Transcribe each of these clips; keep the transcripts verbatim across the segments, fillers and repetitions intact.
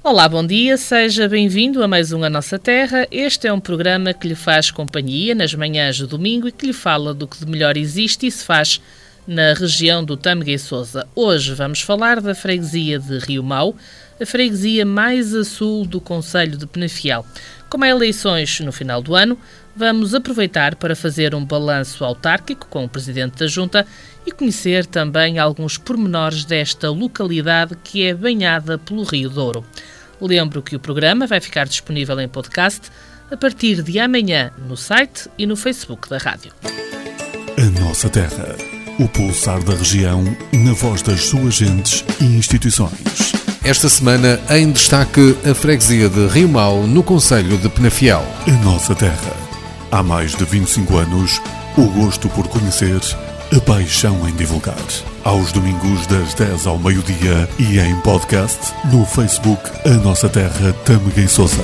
Olá, bom dia, seja bem-vindo a mais um A Nossa Terra. Este é um programa que lhe faz companhia nas manhãs de domingo e que lhe fala do que de melhor existe e se faz na região do Tâmega e Sousa. Hoje vamos falar da freguesia de Rio Mau, a freguesia mais a sul do concelho de Penafiel. Como há eleições no final do ano, vamos aproveitar para fazer um balanço autárquico com o Presidente da Junta e conhecer também alguns pormenores desta localidade que é banhada pelo Rio Douro. Lembro que o programa vai ficar disponível em podcast a partir de amanhã no site e no Facebook da rádio. A Nossa Terra, o pulsar da região na voz das suas gentes e instituições. Esta semana, em destaque, a freguesia de Rio Mau, no concelho de Penafiel. A Nossa Terra. Há mais de vinte e cinco anos, o gosto por conhecer, a paixão em divulgar. Aos domingos das dez ao meio-dia e em podcast no Facebook A Nossa Terra Tâmega e Sousa.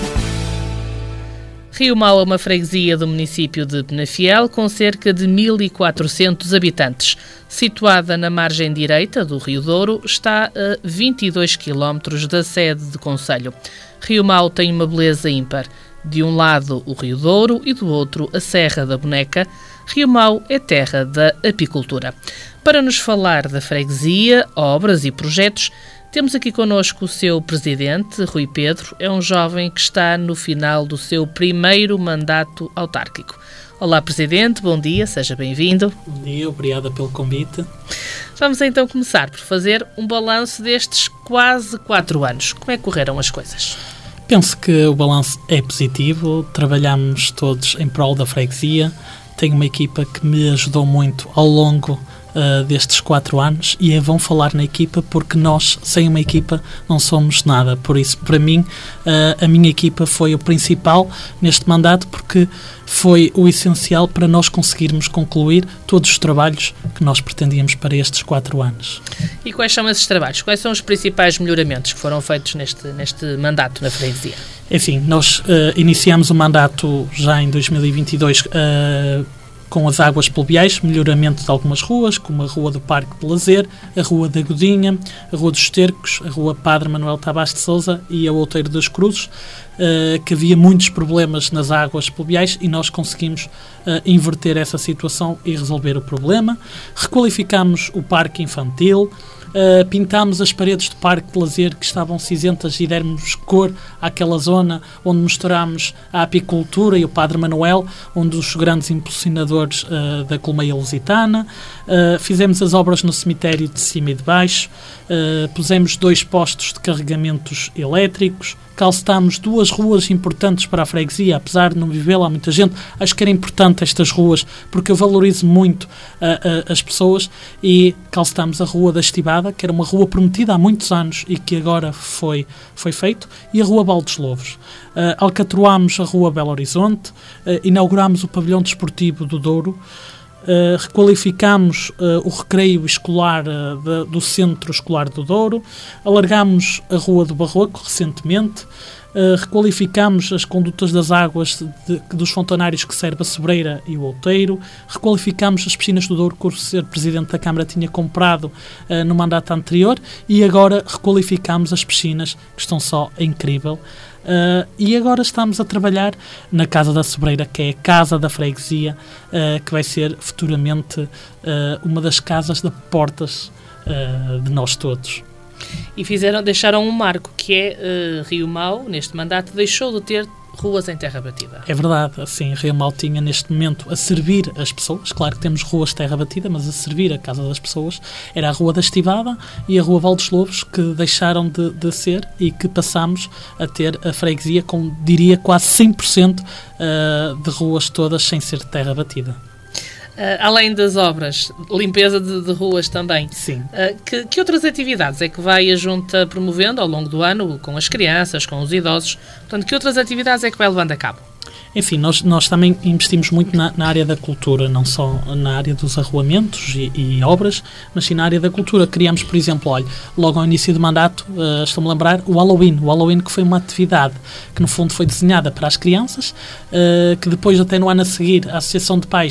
Rio Mau é uma freguesia do município de Penafiel com cerca de mil e quatrocentos habitantes. Situada na margem direita do Rio Douro, está a vinte e dois quilómetros da sede de concelho. Rio Mau tem uma beleza ímpar. De um lado o Rio Douro e do outro a Serra da Boneca. Rio Mau é terra da apicultura. Para nos falar da freguesia, obras e projetos, temos aqui connosco o seu presidente, Rui Pedro. É um jovem que está no final do seu primeiro mandato autárquico. Olá, Presidente, bom dia, seja bem-vindo. Bom dia, obrigada pelo convite. Vamos então começar por fazer um balanço destes quase quatro anos. Como é que correram as coisas? Penso que o balanço é positivo, trabalhamos todos em prol da freguesia. Tenho uma equipa que me ajudou muito ao longo uh, destes quatro anos e é bom falar na equipa porque nós, sem uma equipa, não somos nada. Por isso, para mim, uh, a minha equipa foi o principal neste mandato porque foi o essencial para nós conseguirmos concluir todos os trabalhos que nós pretendíamos para estes quatro anos. E quais são esses trabalhos? Quais são os principais melhoramentos que foram feitos neste, neste mandato na freguesia? Enfim, nós uh, iniciamos o mandato já em dois mil e vinte e dois uh, com as águas pluviais, melhoramento de algumas ruas, como a Rua do Parque de Lazer, a Rua da Godinha, a Rua dos Tercos, a Rua Padre Manuel Tavares de Sousa e a Outeiro das Cruzes, uh, que havia muitos problemas nas águas pluviais e nós conseguimos uh, inverter essa situação e resolver o problema. Requalificámos o Parque Infantil, Uh, pintámos as paredes do Parque de Lazer que estavam cinzentas e demos cor àquela zona onde misturámos a apicultura e o Padre Manuel, um dos grandes impulsionadores uh, da colmeia lusitana. Uh, fizemos as obras no cemitério de cima e de baixo, uh, pusemos dois postos de carregamentos elétricos, calcetámos duas ruas importantes para a freguesia, apesar de não viver lá muita gente. Acho que era importante estas ruas, porque eu valorizo muito uh, uh, as pessoas, e calcetámos a Rua da Estivada, que era uma rua prometida há muitos anos e que agora foi, foi feito, e a Rua Baldes Louros. Uh, alcatroámos a Rua Belo Horizonte, uh, inaugurámos o pavilhão desportivo do Douro, Uh, requalificámos uh, o recreio escolar uh, de, do Centro Escolar do Douro, alargámos a Rua do Barroco recentemente, uh, requalificámos as condutas das águas de, de, dos fontanários que serve a Sobreira e o Outeiro, requalificámos as piscinas do Douro que o Senhor Presidente da Câmara tinha comprado uh, no mandato anterior, e agora requalificámos as piscinas, que estão só incrível. Uh, e agora estamos a trabalhar na Casa da Sobreira, que é a casa da freguesia, uh, que vai ser futuramente uh, uma das casas de portas uh, de nós todos. E fizeram, deixaram um marco, que é uh, Rio Mau, neste mandato, deixou de ter ruas em terra batida. É verdade, assim, Rio Mau tinha neste momento a servir as pessoas, claro que temos ruas de terra batida, mas a servir a casa das pessoas, era a Rua da Estivada e a Rua Baldes Louros, que deixaram de, de ser, e que passamos a ter a freguesia com, diria, quase cem por cento uh, de ruas todas sem ser de terra batida. Uh, além das obras, limpeza de, de ruas também. Sim. Uh, que, que outras atividades é que vai a Junta promovendo ao longo do ano, com as crianças, com os idosos? Portanto, que outras atividades é que vai levando a cabo? Enfim, nós, nós também investimos muito na, na área da cultura, não só na área dos arruamentos e, e obras, mas sim na área da cultura. Criamos, por exemplo, olha, logo ao início do mandato, uh, estou-me a lembrar, o Halloween. O Halloween, que foi uma atividade que no fundo foi desenhada para as crianças, uh, que depois até no ano a seguir a Associação de Pais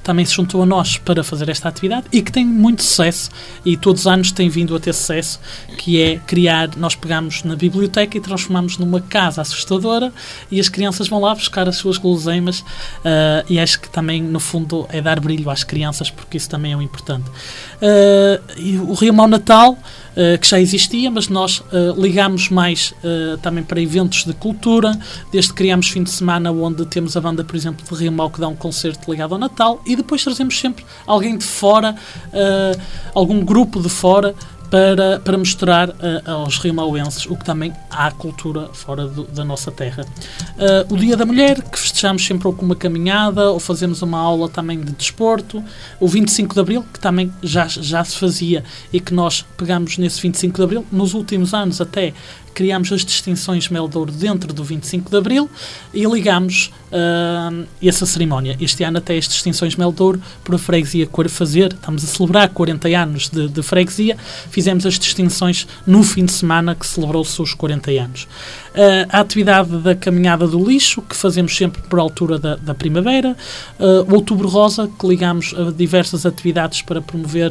também se juntou a nós para fazer esta atividade e que tem muito sucesso e todos os anos tem vindo a ter sucesso, que é criar, nós pegamos na biblioteca e transformamos numa casa assustadora e as crianças vão lá buscar as suas guloseimas uh, e acho que também no fundo é dar brilho às crianças, porque isso também é o importante. Uh, e o Rio Mau Natal, Uh, que já existia, mas nós uh, ligamos mais uh, também para eventos de cultura, desde que criamos fim de semana onde temos a banda, por exemplo, de Rio Mau que dá um concerto ligado ao Natal, e depois trazemos sempre alguém de fora, uh, algum grupo de fora, para, para mostrar uh, aos riomauenses o que também há cultura fora do, da nossa terra. Uh, o Dia da Mulher, que festejamos sempre ou com uma caminhada, ou fazemos uma aula também de desporto. O vinte e cinco de Abril, que também já, já se fazia e que nós pegamos nesse vinte e cinco de Abril. Nos últimos anos até criámos as distinções Mel de Ouro dentro do vinte e cinco de Abril e ligámos uh, essa cerimónia. Este ano até as distinções Mel de Ouro por a freguesia fazer, estamos a celebrar quarenta anos de, de freguesia, fizemos as distinções no fim de semana que celebrou-se os quarenta anos. Uh, a atividade da caminhada do lixo, que fazemos sempre por altura da, da primavera. Uh, o Outubro Rosa, que ligamos a diversas atividades para promover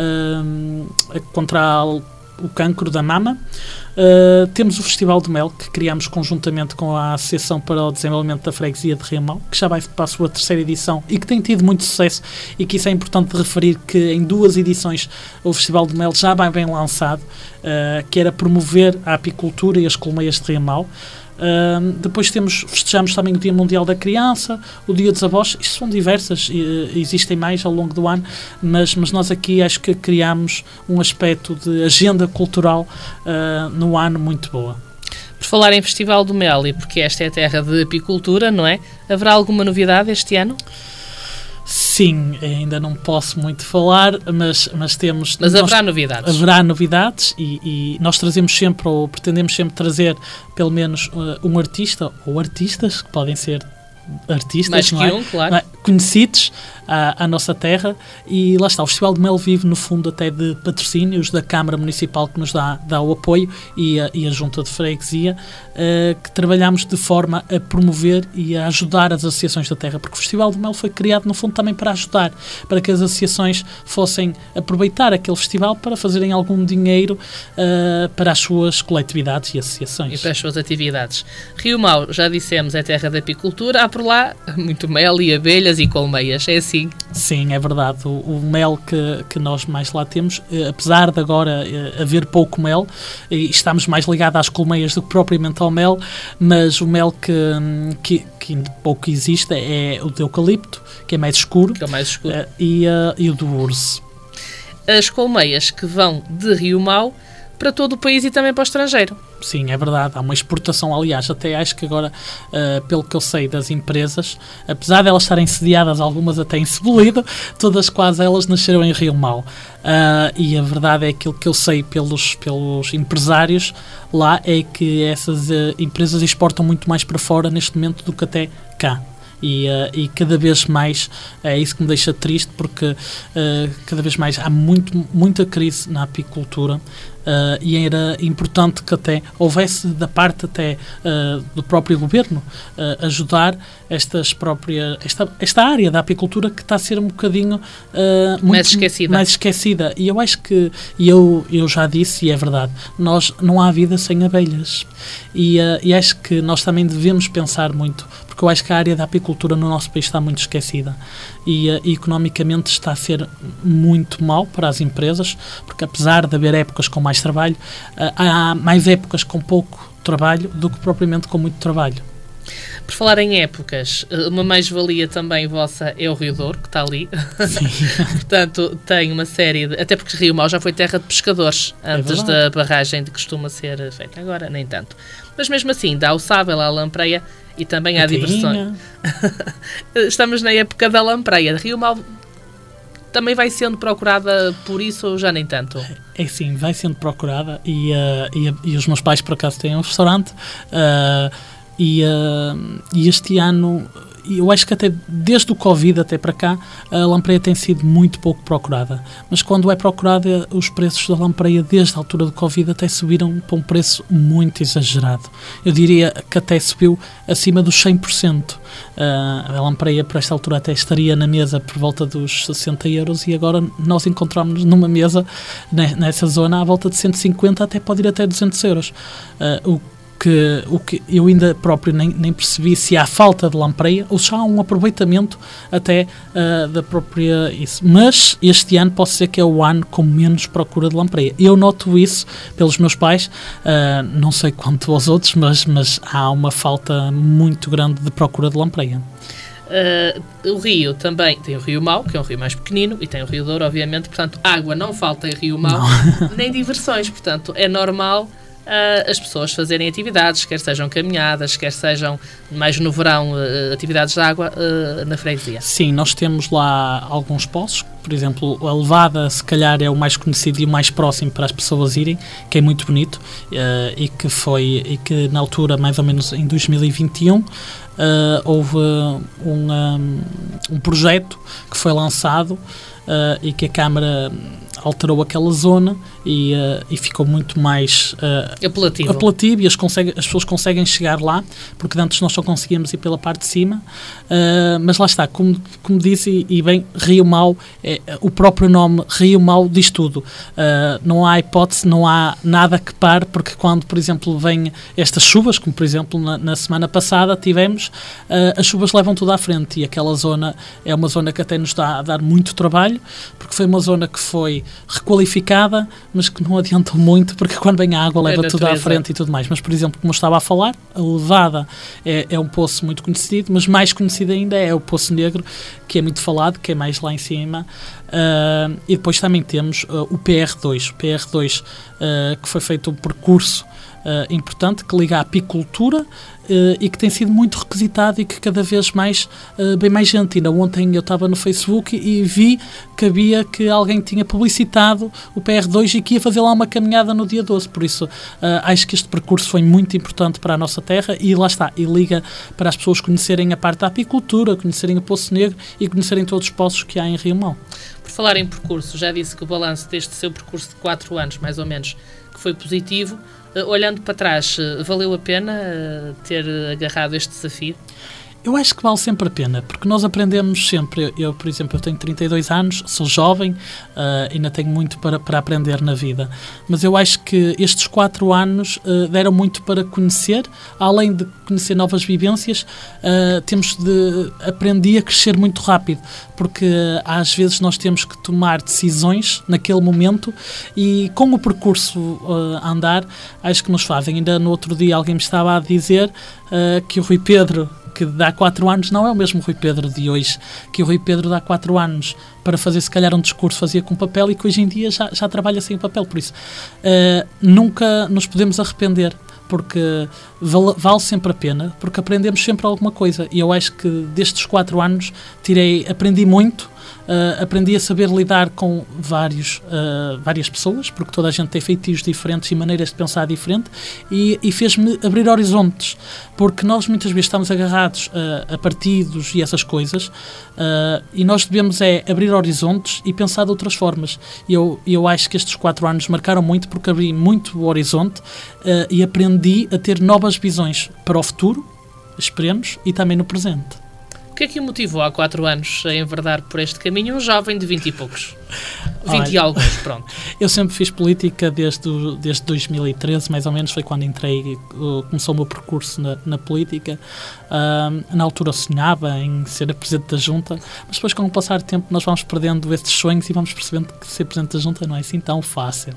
uh, contra o cancro da mama. Uh, temos o Festival de Mel, que criamos conjuntamente com a Associação para o Desenvolvimento da Freguesia de Rio Mau, que já vai para a sua terceira edição e que tem tido muito sucesso, e que isso é importante de referir, que em duas edições o Festival de Mel já vai bem lançado, uh, que era promover a apicultura e as colmeias de Rio Mau. Uh, depois temos, festejamos também o Dia Mundial da Criança, o Dia dos Avós. Isto são diversas, uh, existem mais ao longo do ano, mas, mas nós aqui acho que criamos um aspecto de agenda cultural uh, no ano muito boa. Por falar em Festival do Mel, e porque esta é a terra de apicultura, não é? Haverá alguma novidade este ano? Sim, ainda não posso muito falar, mas, mas temos... Mas nós, haverá novidades. Haverá novidades e, e nós trazemos sempre, ou pretendemos sempre trazer, pelo menos uh, um artista, ou artistas, que podem ser artistas, mais que não é? um, claro. Não é? Conhecidos à, à nossa terra, e lá está, o Festival de Mel vive no fundo até de patrocínios da Câmara Municipal, que nos dá, dá o apoio, e a, e a Junta de Freguesia, uh, que trabalhamos de forma a promover e a ajudar as associações da terra, porque o Festival de Mel foi criado no fundo também para ajudar, para que as associações fossem aproveitar aquele festival para fazerem algum dinheiro uh, para as suas coletividades e associações. E para as suas atividades. Rio Mau, já dissemos, é terra da apicultura, há por lá muito mel e abelhas e colmeias, é assim? Sim, é verdade. O, o mel que, que nós mais lá temos, eh, apesar de agora eh, haver pouco mel, e estamos mais ligados às colmeias do que propriamente ao mel, mas o mel que, que, que pouco existe é o de eucalipto, que é mais escuro, que é mais escuro. Eh, e, uh, e o do urso. As colmeias que vão de Rio Mau para todo o país e também para o estrangeiro. Sim, é verdade. Há uma exportação, aliás, até acho que agora, uh, pelo que eu sei das empresas, apesar de elas estarem sediadas, algumas até em Cebolida, todas quase elas nasceram em Rio Mau. Uh, e a verdade é aquilo que eu sei pelos, pelos empresários lá, é que essas uh, empresas exportam muito mais para fora neste momento do que até cá. E, uh, e cada vez mais é isso que me deixa triste, porque uh, cada vez mais há muito, muita crise na apicultura, uh, e era importante que até houvesse da parte até uh, do próprio governo uh, ajudar estas próprias, esta, esta área da apicultura, que está a ser um bocadinho uh, muito mais esquecida. mais esquecida. E eu acho que, e eu, eu já disse, e é verdade, nós, não há vida sem abelhas, e, uh, e acho que nós também devemos pensar muito, porque eu acho que a área da apicultura no nosso país está muito esquecida e, uh, e economicamente está a ser muito mal para as empresas, porque apesar de haver épocas com mais trabalho, uh, há mais épocas com pouco trabalho do que propriamente com muito trabalho. Por falar em épocas, uma mais-valia também vossa é o Rio Douro, que está ali. Sim. Portanto, tem uma série de... Até porque Rio Mau já foi terra de pescadores antes é da barragem que costuma ser feita. Agora, nem tanto. Mas mesmo assim, dá o sábel à lampreia e também há diversões. Estamos na época da lampreia. Rio Mau também vai sendo procurada por isso ou já nem tanto? É sim, vai sendo procurada e, uh, e, e os meus pais por acaso têm um restaurante uh, e, uh, e este ano eu acho que até desde o Covid até para cá, a lampreia tem sido muito pouco procurada. Mas quando é procurada, os preços da lampreia desde a altura do Covid até subiram para um preço muito exagerado. Eu diria que até subiu acima dos cem por cento. Uh, a lampreia por esta altura até estaria na mesa por volta dos sessenta euros e agora nós encontramos-nos numa mesa nessa zona à volta de cento e cinquenta, até pode ir até duzentos euros. Uh, o Que, o que eu ainda próprio nem, nem percebi se há falta de lampreia ou se há um aproveitamento até uh, da própria isso. Mas este ano posso dizer que é o ano com menos procura de lampreia. Eu noto isso pelos meus pais, uh, não sei quanto aos outros, mas, mas há uma falta muito grande de procura de lampreia. Uh, o rio também tem o Rio Mau, que é um rio mais pequenino, e tem o Rio Douro, obviamente, portanto água não falta em Rio Mau, nem diversões, portanto é normal Uh, as pessoas fazerem atividades, quer sejam caminhadas, quer sejam, mais no verão, uh, atividades de água uh, na freguesia. Sim, nós temos lá alguns poços, por exemplo, a Levada se calhar é o mais conhecido e o mais próximo para as pessoas irem, que é muito bonito, uh, e que foi, e que na altura, mais ou menos em dois mil e vinte e um, uh, houve um, um, um projeto que foi lançado uh, e que a Câmara alterou aquela zona e, uh, e ficou muito mais uh, apelativo, apelativo e as, consegue, as pessoas conseguem chegar lá, porque antes nós só conseguíamos ir pela parte de cima, uh, mas lá está, como, como disse, e, e bem, Rio Mau, é, o próprio nome Rio Mau diz tudo, uh, não há hipótese, não há nada que pare, porque quando, por exemplo, vêm estas chuvas, como por exemplo na, na semana passada tivemos, uh, as chuvas levam tudo à frente e aquela zona é uma zona que até nos está a dar muito trabalho, porque foi uma zona que foi requalificada, mas que não adianta muito, porque quando vem a água leva é tudo à frente e tudo mais. Mas, por exemplo, como eu estava a falar, a Levada é, é um poço muito conhecido, mas mais conhecido ainda é o Poço Negro, que é muito falado, que é mais lá em cima. Uh, e depois também temos uh, o P R dois. O P R dois, uh, que foi feito um percurso uh, importante, que liga à apicultura, Uh, e que tem sido muito requisitado e que cada vez mais uh, bem mais gente. Ainda ontem eu estava no Facebook e, e vi que havia que alguém tinha publicitado o P R dois e que ia fazer lá uma caminhada no dia doze, por isso uh, acho que este percurso foi muito importante para a nossa terra e lá está, e liga para as pessoas conhecerem a parte da apicultura, conhecerem o Poço Negro e conhecerem todos os poços que há em Rio Mau. Por falar em percurso, já disse que o balanço deste seu percurso de quatro anos, mais ou menos, que foi positivo. Uh, olhando para trás, uh, valeu a pena uh, ter agarrado este desafio? Eu acho que vale sempre a pena, porque nós aprendemos sempre. Eu, eu por exemplo, eu tenho trinta e dois anos, sou jovem, uh, ainda tenho muito para, para aprender na vida, mas eu acho que estes quatro anos uh, deram muito para conhecer, além de conhecer novas vivências, uh, temos de aprender a crescer muito rápido, porque uh, às vezes nós temos que tomar decisões naquele momento e com o percurso uh, a andar, acho que nos fazem. Ainda no outro dia alguém me estava a dizer uh, que o Rui Pedro, que de há quatro anos não é o mesmo Rui Pedro de hoje, que o Rui Pedro de há quatro anos para fazer se calhar um discurso fazia com papel e que hoje em dia já, já trabalha sem papel, por isso uh, nunca nos podemos arrepender, porque vale, vale sempre a pena, porque aprendemos sempre alguma coisa e eu acho que destes quatro anos tirei, aprendi muito. Uh, aprendi a saber lidar com vários, uh, várias pessoas, porque toda a gente tem feitios diferentes e maneiras de pensar diferente, e, e fez-me abrir horizontes, porque nós muitas vezes estamos agarrados uh, a partidos e essas coisas, uh, e nós devemos é abrir horizontes e pensar de outras formas. E eu, eu acho que estes quatro anos marcaram muito, porque abri muito o horizonte uh, e aprendi a ter novas visões para o futuro, esperemos, e também no presente. O que é que o motivou há quatro anos a enverdar por este caminho? Um jovem de vinte e poucos. vinte e alguns, pronto. Eu sempre fiz política desde, o, desde dois mil e treze, mais ou menos, foi quando entrei, começou o meu percurso na, na política. Uh, na altura eu sonhava em ser Presidente da Junta, mas depois com o passar do tempo nós vamos perdendo esses sonhos e vamos percebendo que ser Presidente da Junta não é assim tão fácil.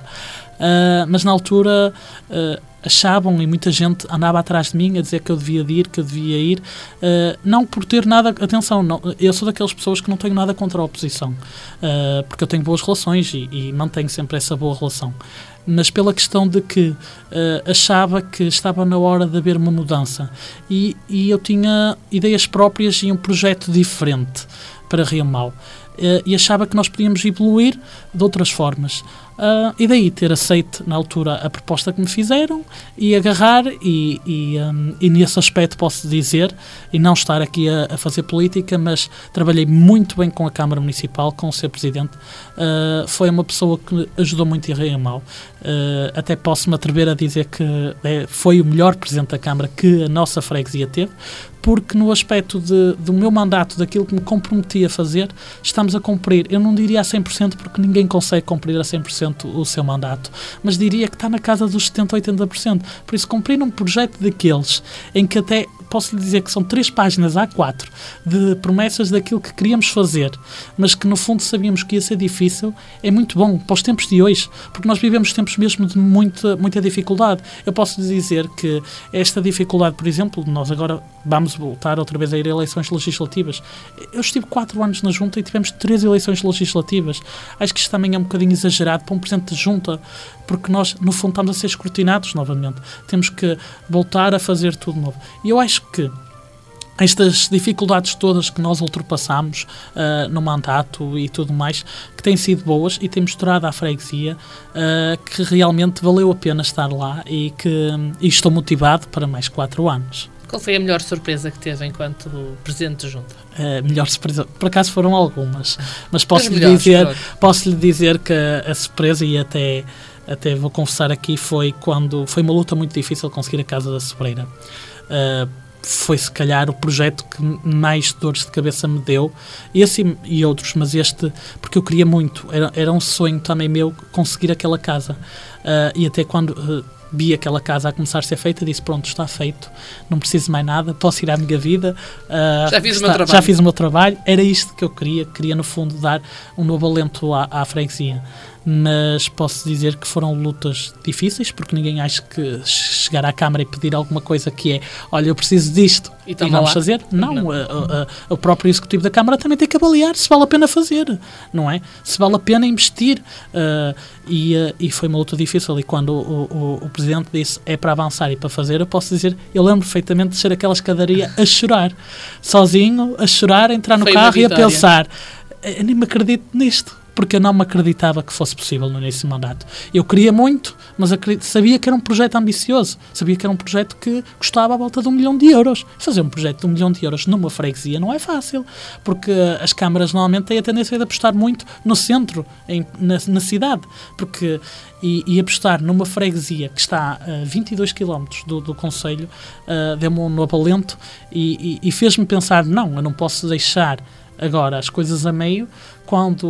Uh, mas na altura uh, achavam, e muita gente andava atrás de mim a dizer que eu devia de ir, que eu devia ir, uh, não por ter nada, atenção, não, eu sou daquelas pessoas que não tenho nada contra a oposição, uh, porque eu tenho boas relações e, e mantenho sempre essa boa relação, mas pela questão de que uh, achava que estava na hora de haver uma mudança e, e eu tinha ideias próprias e um projeto diferente para Rio Mau. Uh, e achava que nós podíamos evoluir de outras formas. Uh, e daí ter aceito na altura a proposta que me fizeram e agarrar e, e, um, e nesse aspecto posso dizer, e não estar aqui a, a fazer política, mas trabalhei muito bem com a Câmara Municipal, com o seu Presidente. Uh, foi uma pessoa que ajudou muito em Reiamau. Uh, até posso-me atrever a dizer que é, foi o melhor Presidente da Câmara que a nossa freguesia teve, porque no aspecto de, do meu mandato, daquilo que me comprometi a fazer, estamos a cumprir. Eu não diria a cem por cento, porque ninguém consegue cumprir a cem por cento o seu mandato, mas diria que está na casa dos setenta, oitenta por cento. Por isso, cumprir um projeto daqueles, em que até posso lhe dizer que são três páginas A quatro de promessas daquilo que queríamos fazer, mas que no fundo sabíamos que ia ser difícil, é muito bom para os tempos de hoje, porque nós vivemos tempos mesmo de muita, muita dificuldade. Eu posso lhe dizer que esta dificuldade, por exemplo, nós agora vamos voltar outra vez a ir a eleições legislativas. Eu estive quatro anos na Junta e tivemos três eleições legislativas. Acho que isto também é um bocadinho exagerado para um Presidente de Junta, porque nós, no fundo, estamos a ser escrutinados novamente. Temos que voltar a fazer tudo novo. E eu acho que estas dificuldades todas que nós ultrapassamos uh, no mandato e tudo mais, que têm sido boas e têm mostrado à freguesia uh, que realmente valeu a pena estar lá e que e estou motivado para mais quatro anos. Qual foi a melhor surpresa que teve enquanto Presidente de Junta? A melhor surpresa, por acaso foram algumas, mas posso lhe dizer, posso lhe dizer que a, a surpresa, e até, até vou confessar aqui, foi quando foi uma luta muito difícil conseguir a Casa da Sobreira. Uh, foi se calhar o projeto que mais dores de cabeça me deu, esse e outros, mas este, porque eu queria muito, era, era um sonho também meu conseguir aquela casa, uh, e até quando uh, vi aquela casa a começar a ser feita, disse pronto, está feito, não preciso mais nada, posso ir à minha vida, uh, já, fiz está, o meu trabalho. já fiz o meu trabalho, era isto que eu queria, queria no fundo dar um novo alento à, à freguesia. Mas posso dizer que foram lutas difíceis, porque ninguém acha que chegar à Câmara e pedir alguma coisa que é, olha, eu preciso disto e, e vamos lá fazer. Não, não. A, a, a, o próprio Executivo da Câmara também tem que avaliar se vale a pena fazer, não é? Se vale a pena investir. Uh, e, uh, e foi uma luta difícil, e quando o, o, o Presidente disse é para avançar e para fazer, eu posso dizer, eu lembro perfeitamente de ser aquela escadaria a chorar, sozinho, a chorar, a entrar no foi carro e a pensar, eu nem me acredito nisto, porque eu não me acreditava que fosse possível no início do mandato. Eu queria muito, mas acredito, sabia que era um projeto ambicioso, sabia que era um projeto que custava à volta de um milhão de euros. Fazer um projeto de um milhão de euros numa freguesia não é fácil, porque as câmaras normalmente têm a tendência de apostar muito no centro, em, na, na cidade, porque e, e apostar numa freguesia que está a vinte e dois quilómetros do, do concelho uh, deu-me um novo alento e, e, e fez-me pensar, não, eu não posso deixar agora as coisas a meio, quando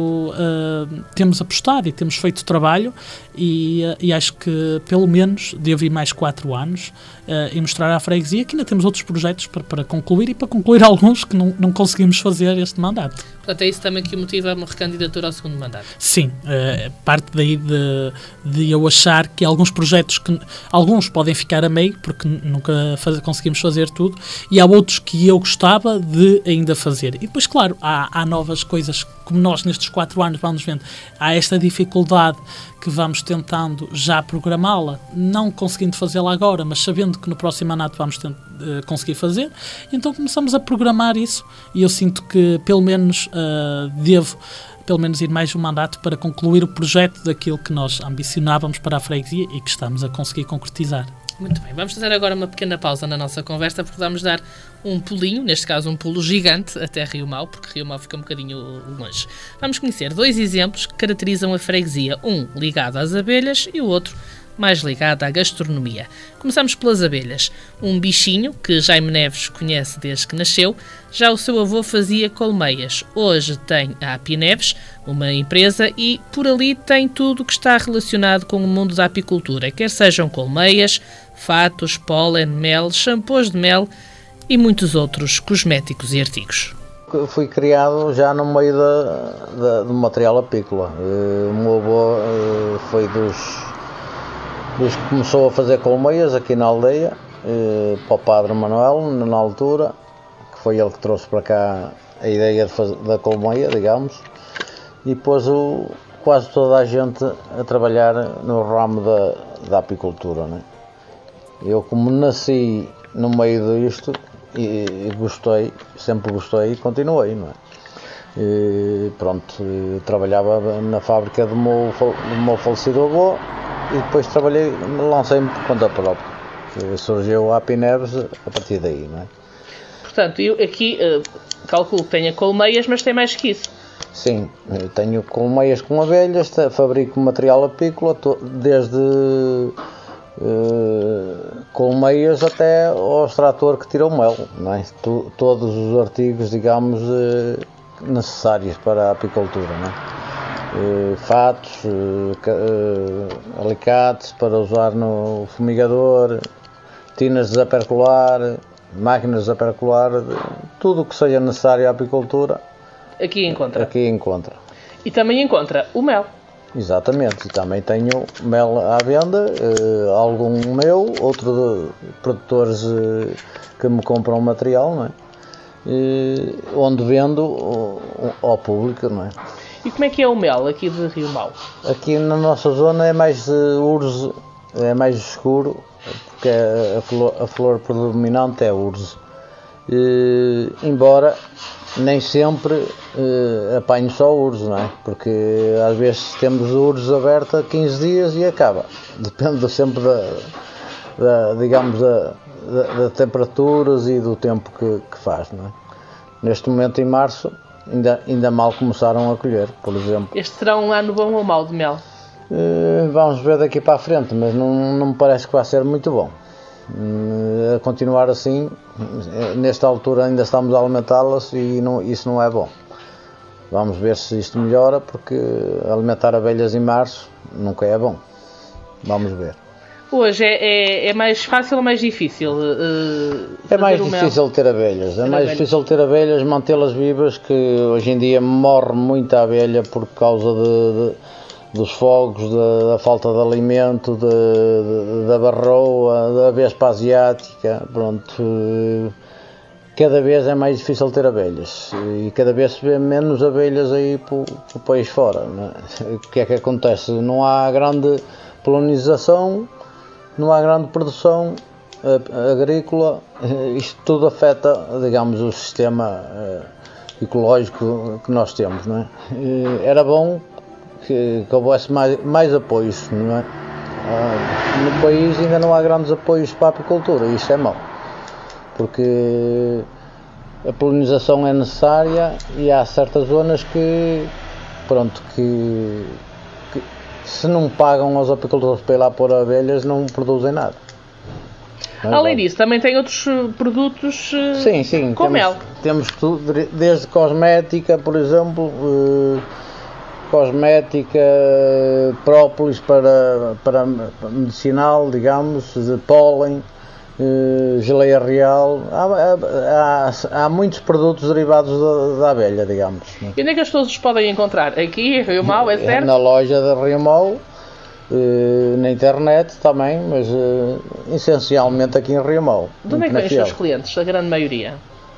uh, temos apostado e temos feito trabalho, e, uh, e acho que pelo menos devo ir mais quatro anos uh, e mostrar à freguesia que ainda temos outros projetos para, para concluir, e para concluir alguns que não, não conseguimos fazer este mandato. Portanto, é isso também que o motiva a uma recandidatura ao segundo mandato? Sim, uh, parte daí de, de eu achar que alguns projetos, que alguns podem ficar a meio, porque nunca faz, conseguimos fazer tudo, e há outros que eu gostava de ainda fazer. E depois, claro, há, há novas coisas, como nós nestes quatro anos vamos vendo, há esta dificuldade que vamos tentando já programá-la, não conseguindo fazê-la agora, mas sabendo que no próximo mandato vamos tent- uh, conseguir fazer, e então começamos a programar isso, e eu sinto que pelo menos uh, devo pelo menos ir mais um mandato para concluir o projeto daquilo que nós ambicionávamos para a freguesia e que estamos a conseguir concretizar. Muito bem, vamos fazer agora uma pequena pausa na nossa conversa, porque vamos dar um pulinho, neste caso um pulo gigante, até Reiamau, porque Reiamau fica um bocadinho longe. Vamos conhecer dois exemplos que caracterizam a freguesia, um ligado às abelhas e o outro mais ligado à gastronomia. Começamos pelas abelhas. Um bichinho que Jaime Neves conhece desde que nasceu. Já o seu avô fazia colmeias. Hoje tem a Apineves, uma empresa, e por ali tem tudo o que está relacionado com o mundo da apicultura, quer sejam colmeias, fatos, pólen, mel, shampoos de mel e muitos outros cosméticos e artigos. Fui criado já no meio da, da, do material apícola. O meu avô foi dos Desde que começou a fazer colmeias aqui na aldeia, eh, para o Padre Manuel, na altura, que foi ele que trouxe para cá a ideia de fazer, da colmeia, digamos, e pôs o, quase toda a gente a trabalhar no ramo da, da apicultura, né? Eu, como nasci no meio disto, e, e gostei, sempre gostei e continuei, não é? E, pronto, trabalhava na fábrica do meu, do meu falecido avô e depois trabalhei, lancei-me por conta própria. Surgiu a Apineves a partir daí, não é? Portanto, eu aqui uh, calculo que tenha colmeias, mas tem mais que isso. Sim, eu tenho colmeias com abelhas, fabrico material apícola, desde uh, colmeias até ao extrator que tira o mel, não é? Tu, todos os artigos, digamos, uh, necessários para a apicultura, não é? Uh, fatos, uh, uh, alicates para usar no fumigador, tinas de desapercular, máquinas de desapercular, tudo o que seja necessário à apicultura. Aqui encontra. Aqui encontra. E também encontra o mel. Exatamente, e também tenho mel à venda, uh, algum meu, outro de produtores uh, que me compram material, não é? E, onde vendo uh, ao público, não é? E como é que é o mel aqui de Rio Mau? Aqui na nossa zona é mais uh, urze, é mais escuro, porque a flor, a flor predominante é urze. E, embora nem sempre uh, apanho só urze, não é? Porque às vezes temos urze aberta quinze dias e acaba. Depende sempre da, da digamos, da, da, da temperaturas e do tempo que, que faz, não é? Neste momento, em março, ainda, ainda mal começaram a colher, por exemplo. Este será um ano bom ou mau de mel? Uh, vamos ver daqui para a frente, mas não, não me parece que vai ser muito bom. Uh, a continuar assim, nesta altura ainda estamos a alimentá-las e não, isso não é bom. Vamos ver se isto melhora, porque alimentar abelhas em março nunca é bom. Vamos ver. Hoje é, é, é mais fácil ou mais difícil? Uh, é mais difícil ter abelhas. É mais difícil ter abelhas, mantê-las vivas, que hoje em dia morre muita abelha por causa de, de, dos fogos, de, da falta de alimento, de, de, da barroa, da vespa asiática. Pronto. Cada vez é mais difícil ter abelhas e cada vez se vê menos abelhas aí para o país fora, não é? O que é que acontece? Não há grande polinização, não há grande produção agrícola, isto tudo afeta, digamos, o sistema ecológico que nós temos, não é? Era bom que, que houvesse mais, mais apoios, não é? No país ainda não há grandes apoios para a apicultura e isso é mau, porque a polinização é necessária e há certas zonas que, pronto, que, que se não pagam aos apicultores para ir lá pôr abelhas, não produzem nada. Não é? Além disso, também tem outros produtos sim, sim, com temos, mel. Temos tudo, desde cosmética, por exemplo, eh, cosmética, própolis para, para, para medicinal, digamos, de pólen, eh, geleia real. Há, há, há muitos produtos derivados da, da abelha, digamos. E onde é que as pessoas os podem encontrar? Aqui em Rio Mau, é certo? Na loja de Rio Mau, eh, na internet também, mas eh, essencialmente aqui em Rio Mau. De onde é que vêm os seus clientes, a grande maioria?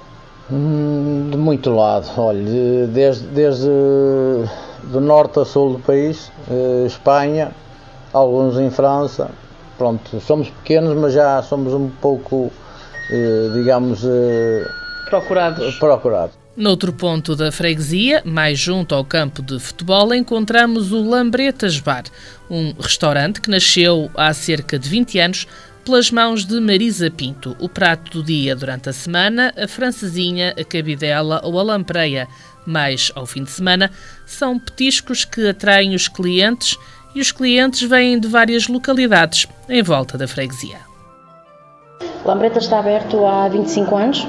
Hum, de muito lado, olha, desde, desde do norte a sul do país, eh, Espanha, alguns em França. Pronto, somos pequenos, mas já somos um pouco, eh, digamos, eh, procurados. procurados. Noutro ponto da freguesia, mais junto ao campo de futebol, encontramos o Lambretas Bar, um restaurante que nasceu há cerca de vinte anos pelas mãos de Marisa Pinto. O prato do dia durante a semana, a francesinha, a cabidela ou a lampreia. Mais ao fim de semana, são petiscos que atraem os clientes e os clientes vêm de várias localidades em volta da freguesia. O Lambretas está aberto há vinte e cinco anos.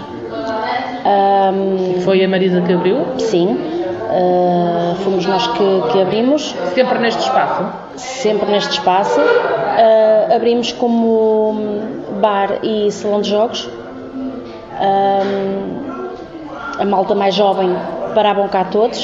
Um, Foi a Marisa que abriu? Sim, uh, fomos nós que, que abrimos. Sempre neste espaço? Sempre neste espaço. Uh, abrimos como bar e salão de jogos. Um, a malta mais jovem paravam cá todos.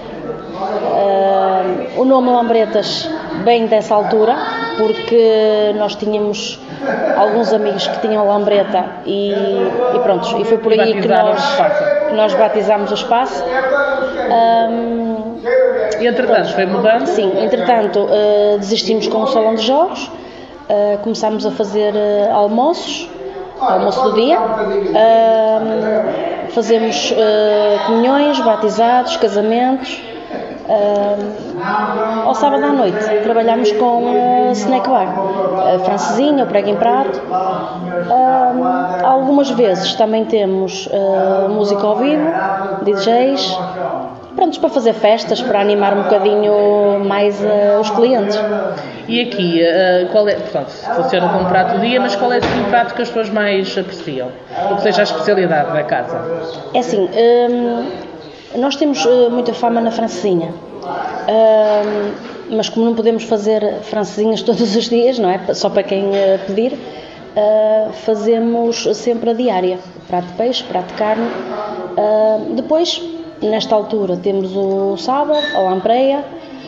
Uh, o nome Lambretas vem dessa altura, porque nós tínhamos alguns amigos que tinham lambreta e, e pronto, e foi por aí que nós, que nós batizámos o espaço. Um, e entretanto foi mudando? Sim, entretanto uh, desistimos com o salão de jogos, uh, começámos a fazer uh, almoços, almoço do dia, uh, fazemos uh, comunhões, batizados, casamentos. Uh, ao sábado à noite trabalhamos com uh, snack bar, uh, francesinha, o prego em prato. Uh, algumas vezes também temos uh, música ao vivo, D Js, prontos para fazer festas, para animar um bocadinho mais uh, os clientes. E aqui, uh, qual é, portanto, funciona como prato do dia, mas qual é o prato que as pessoas mais apreciam? O que seja a especialidade da casa? É assim, um, nós temos uh, muita fama na francesinha, uh, mas como não podemos fazer francesinhas todos os dias, não é? Só para quem uh, pedir, uh, fazemos sempre a diária, prato de peixe, prato de carne. Uh, depois, nesta altura, temos o sábado, a lampreia,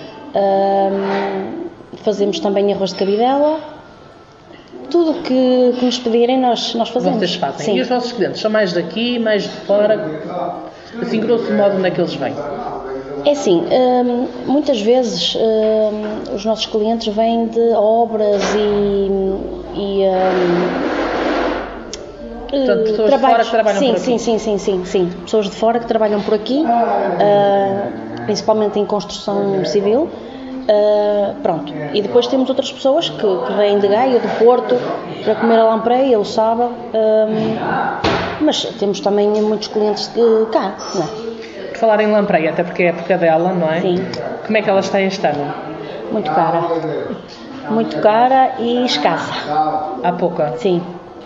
uh, fazemos também arroz de cabidela. Tudo que, que nos pedirem nós, nós fazemos. Vocês fazem. Sim. E os vossos clientes são mais daqui, mais de fora? Assim, grosso modo, onde é que eles vêm? É assim, hum, muitas vezes hum, os nossos clientes vêm de obras e, e hum, portanto, pessoas de fora que trabalham sim, por aqui? Sim, sim, sim, sim, sim. Pessoas de fora que trabalham por aqui, uh, principalmente em construção civil. Uh, pronto. E depois temos outras pessoas que, que vêm de Gaia, do Porto, para comer a lampreia, o sábado. Um, mas temos também muitos clientes de cá, não é? Por falar em lampreia, até porque é a época dela, não é? Sim. Como é que ela está este ano? Muito cara. Muito cara e escassa. Há pouca? Sim.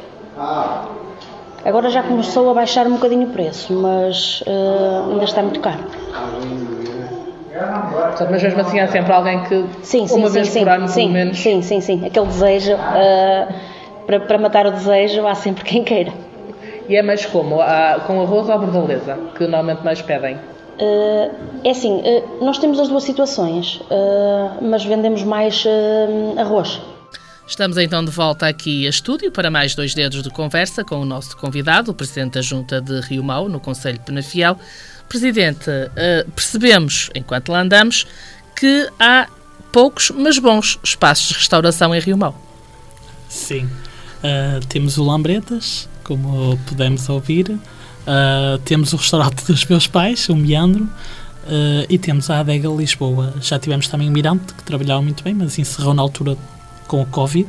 Agora já começou a baixar um bocadinho o preço, mas uh, ainda está muito caro. Portanto, mas mesmo assim há sempre alguém que sim, sim, uma sim, vez sim, por ano, sim, pelo menos... Sim, sim, sim. Aquele desejo, uh, para, para matar o desejo, há sempre quem queira. E é mais como? Há, com arroz ou bordaleza? Que normalmente mais pedem? Uh, é assim, uh, nós temos as duas situações, uh, mas vendemos mais uh, arroz. Estamos então de volta aqui a estúdio para mais dois dedos de conversa com o nosso convidado, o Presidente da Junta de Rio Mau, no Concelho de Penafiel. Presidente, uh, percebemos, enquanto lá andamos, que há poucos, mas bons espaços de restauração em Rio Mau. Sim. Uh, temos o Lambretas, como pudemos ouvir. Uh, temos o restaurante dos meus pais, o Meandro. Uh, e temos a Adega Lisboa. Já tivemos também o Mirante, que trabalhava muito bem, mas encerrou na altura com o Covid.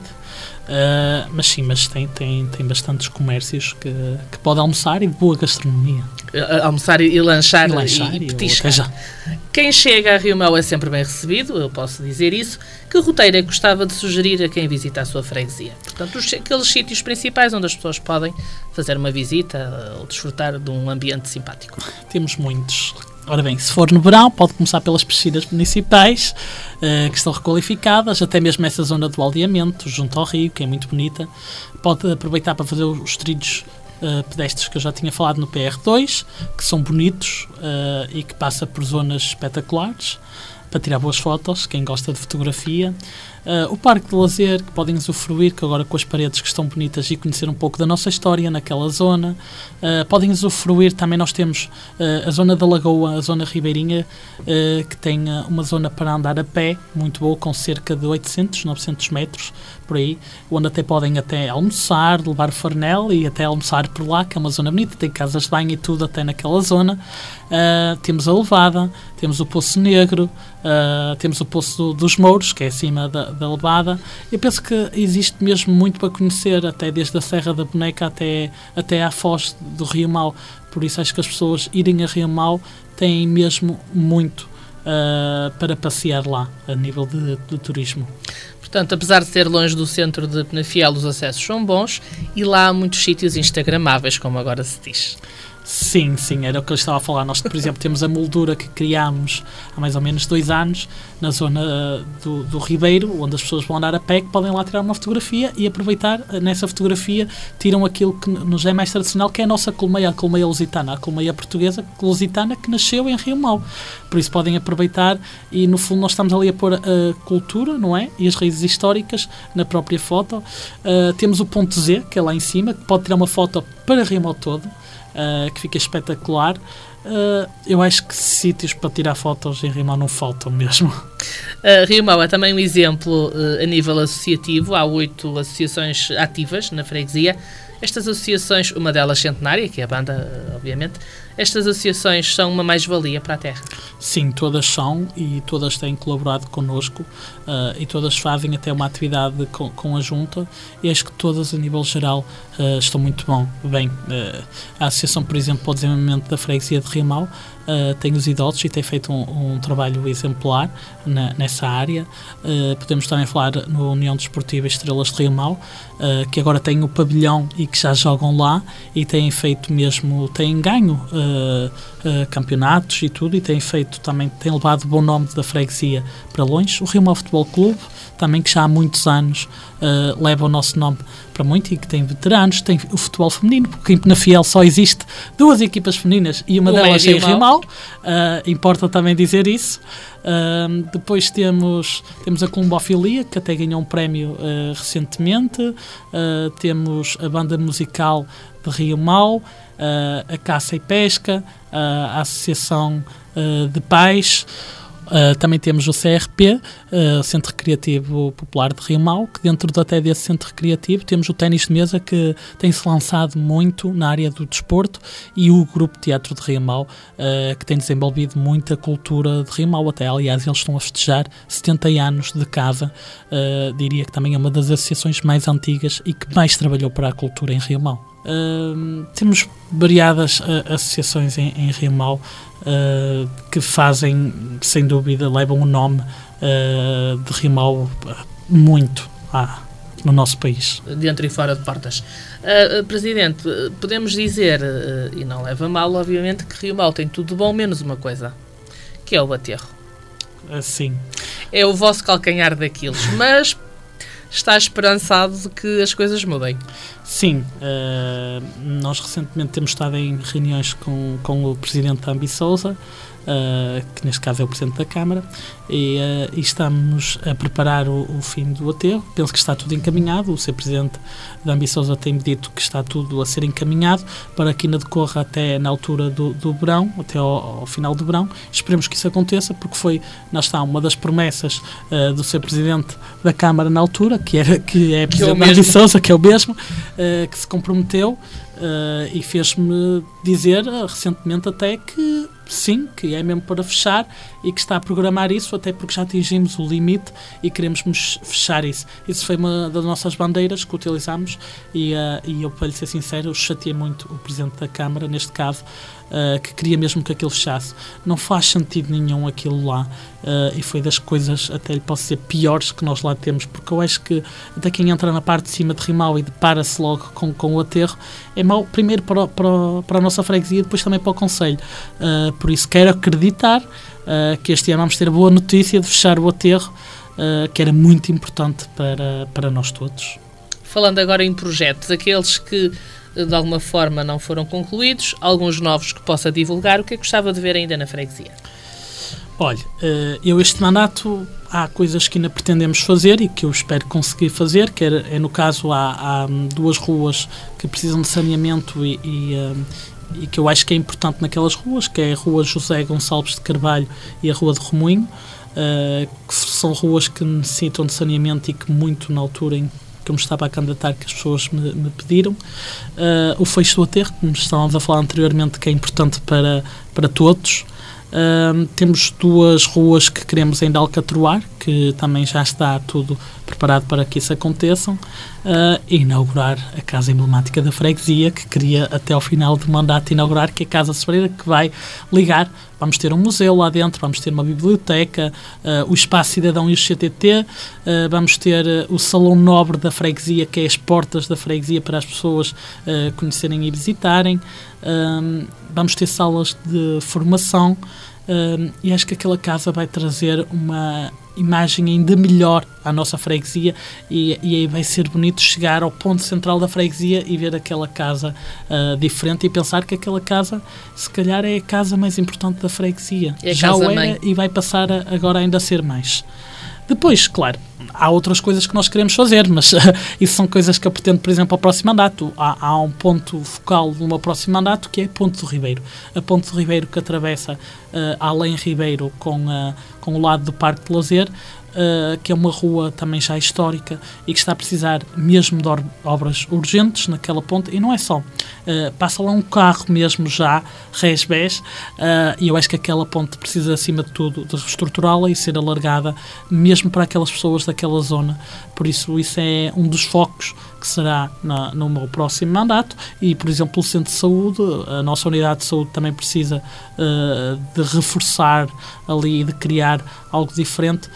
Uh, mas sim, mas tem, tem, tem bastantes comércios que, que pode almoçar e boa gastronomia. Almoçar e, e lanchar e, lanchar, e, e petiscar. Quem chega a Rio Mau é sempre bem recebido, eu posso dizer isso. Que roteiro é que gostava de sugerir a quem visita a sua freguesia? Portanto, os, aqueles sítios principais onde as pessoas podem fazer uma visita ou desfrutar de um ambiente simpático. Temos muitos. Ora bem, se for no verão, pode começar pelas piscinas municipais, uh, que estão requalificadas, até mesmo essa zona do aldeamento, junto ao rio, que é muito bonita. Pode aproveitar para fazer os trilhos uh, pedestres que eu já tinha falado no P R dois, que são bonitos uh, e que passa por zonas espetaculares, para tirar boas fotos, quem gosta de fotografia. Uh, o Parque de Lazer, que podem usufruir, que agora com as paredes que estão bonitas, e conhecer um pouco da nossa história naquela zona. Uh, podem usufruir, também nós temos uh, a zona da Lagoa, a zona ribeirinha, uh, que tem uh, uma zona para andar a pé, muito boa, com cerca de oitocentos, novecentos metros, por aí, onde até podem até almoçar, levar farnel e até almoçar por lá, que é uma zona bonita, tem casas de banho e tudo até naquela zona. Uh, temos a Levada, temos o Poço Negro, uh, temos o Poço dos Mouros, que é acima da da Levada. Eu penso que existe mesmo muito para conhecer, até desde a Serra da Boneca até, até à foz do Rio Mau. Por isso acho que as pessoas irem a Rio Mau têm mesmo muito uh, para passear lá, a nível de, de turismo. Portanto, apesar de ser longe do centro de Penafiel, os acessos são bons e lá há muitos sítios instagramáveis, como agora se diz. Sim, sim, era o que eu estava a falar. Nós, por exemplo, temos a moldura que criámos há mais ou menos dois anos na zona do, do Ribeiro, onde as pessoas vão andar a pé, que podem lá tirar uma fotografia e aproveitar, nessa fotografia, tiram aquilo que nos é mais tradicional, que é a nossa colmeia, a colmeia lusitana, a colmeia portuguesa lusitana que nasceu em Rio Mau. Por isso podem aproveitar e, no fundo, nós estamos ali a pôr a cultura, não é? E as raízes históricas na própria foto. Uh, temos o ponto Z, que é lá em cima, que pode tirar uma foto para Rio Mau todo. Uh, que fica espetacular. Uh, eu acho que sítios para tirar fotos em Rio Mau não faltam mesmo. Uh, Rio Mau é também um exemplo uh, a nível associativo. Há oito associações ativas na freguesia. Estas associações, uma delas centenária, que é a banda, obviamente, estas associações são uma mais-valia para a terra? Sim, todas são e todas têm colaborado connosco uh, e todas fazem até uma atividade com, com a junta e acho que todas, a nível geral, uh, estão muito bom, bem. Uh, a Associação, por exemplo, para o Desenvolvimento da Freguesia de Rio Mau uh, tem os idosos e tem feito um, um trabalho exemplar na, nessa área. Uh, podemos também falar no União Desportiva Estrelas de Rio Mau, uh, que agora tem o pavilhão e que já jogam lá e têm feito mesmo, têm ganho uh, Uh, uh, campeonatos e tudo, e tem feito também, tem levado o bom nome da freguesia para longe. O Rio Mau Futebol Clube também, que já há muitos anos uh, leva o nosso nome para muito e que tem veteranos, tem o futebol feminino, porque na Fiel só existe duas equipas femininas e uma o delas é em Rio Mau, uh, importa também dizer isso. Uh, depois temos, temos a Colombofilia, que até ganhou um prémio uh, recentemente, uh, temos a banda musical de Rio Mau, Uh, a Caça e Pesca, uh, a Associação uh, de Pais, uh, também temos o C R P, uh, o Centro Recreativo Popular de Rio Mau, que dentro de até desse centro recreativo temos o ténis de mesa, que tem-se lançado muito na área do desporto, e o Grupo de Teatro de Rio Mau, uh, que tem desenvolvido muita cultura de Rio Mau. Até, aliás, eles estão a festejar setenta anos de casa, uh, diria que também é uma das associações mais antigas e que mais trabalhou para a cultura em Rio Mau. Uh, temos variadas uh, associações em, em Rio Mau uh, que fazem, sem dúvida, levam o nome uh, de Rio Mau muito ah, no nosso país. Dentro e fora de portas. Uh, Presidente, podemos dizer, uh, e não leva mal, obviamente, que Rio Mau tem tudo de bom menos uma coisa, que é o aterro. Uh, sim. É o vosso calcanhar daqueles, mas está esperançado de que as coisas mudem? Sim, uh, nós recentemente temos estado em reuniões com, com o Presidente Ambi Sousa, uh, que neste caso é o Presidente da Câmara, e, uh, e estamos a preparar o, o fim do aterro. Penso que está tudo encaminhado. O senhor Presidente da Ambi Sousa tem-me dito que está tudo a ser encaminhado para que ainda decorra até na altura do, do verão, até ao, ao final do verão. Esperemos que isso aconteça, porque foi, nós está, uma das promessas uh, do senhor Presidente da Câmara na altura, que, era, que é Presidente da Ambi Sousa, que é o mesmo, Uh, que se comprometeu uh, e fez-me dizer uh, recentemente até que sim, que é mesmo para fechar e que está a programar isso, até porque já atingimos o limite e queremos fechar isso. Isso foi uma das nossas bandeiras que utilizámos e, uh, e eu, para lhe ser sincero, eu chateei muito o Presidente da Câmara, neste caso, uh, que queria mesmo que aquilo fechasse. Não faz sentido nenhum aquilo lá uh, e foi das coisas, até lhe posso dizer, piores que nós lá temos, porque eu acho que até quem entra na parte de cima de Rio Mau e depara-se logo com, com o aterro, é mau primeiro para, para, para a nossa freguesia e depois também para o concelho. Uh, por isso quero acreditar uh, que este ano vamos ter a boa notícia de fechar o aterro, uh, que era muito importante para, para nós todos. Falando agora em projetos, aqueles que de alguma forma não foram concluídos, alguns novos que possa divulgar, o que é que gostava de ver ainda na freguesia? Olha, eu este mandato há coisas que ainda pretendemos fazer e que eu espero conseguir fazer, que é, é no caso há, há duas ruas que precisam de saneamento e, e, e que eu acho que é importante naquelas ruas, que é a Rua José Gonçalves de Carvalho e a Rua de Remoinho, uh, que são ruas que necessitam de saneamento e que muito na altura em que eu me estava a candidatar, que as pessoas me, me pediram. Uh, o fecho do aterro, como estávamos a falar anteriormente, que é importante para, para todos. Uh, temos duas ruas que queremos ainda alcatroar, que também já está tudo preparado para que isso aconteça, uh, e inaugurar a casa emblemática da freguesia, que queria até ao final do mandato inaugurar, que é a Casa Sobreira, que vai ligar. Vamos ter um museu lá dentro, vamos ter uma biblioteca, uh, o Espaço Cidadão e o C T T, uh, vamos ter uh, o Salão Nobre da freguesia, que é as portas da freguesia para as pessoas uh, conhecerem e visitarem, uh, vamos ter salas de formação, uh, e acho que aquela casa vai trazer uma imagem ainda melhor à nossa freguesia e, e aí vai ser bonito chegar ao ponto central da freguesia e ver aquela casa uh, diferente e pensar que aquela casa se calhar é a casa mais importante da freguesia. É já o era e vai passar a, agora ainda a ser mais. Depois, claro, há outras coisas que nós queremos fazer, mas uh, isso são coisas que eu pretendo, por exemplo, ao próximo mandato. Há, há um ponto focal do meu próximo mandato que é a Ponte do Ribeiro. A Ponte do Ribeiro que atravessa uh, Além Ribeiro com, uh, com o lado do Parque de Lazer, Uh, que é uma rua também já histórica e que está a precisar mesmo de or- obras urgentes naquela ponte, e não é só. Uh, passa lá um carro mesmo já, resbés, uh, e eu acho que aquela ponte precisa, acima de tudo, de reestruturá-la e ser alargada mesmo para aquelas pessoas daquela zona. Por isso, isso é um dos focos que será na, no meu próximo mandato. E, por exemplo, o Centro de Saúde, a nossa unidade de saúde também precisa uh, de reforçar ali e de criar algo diferente,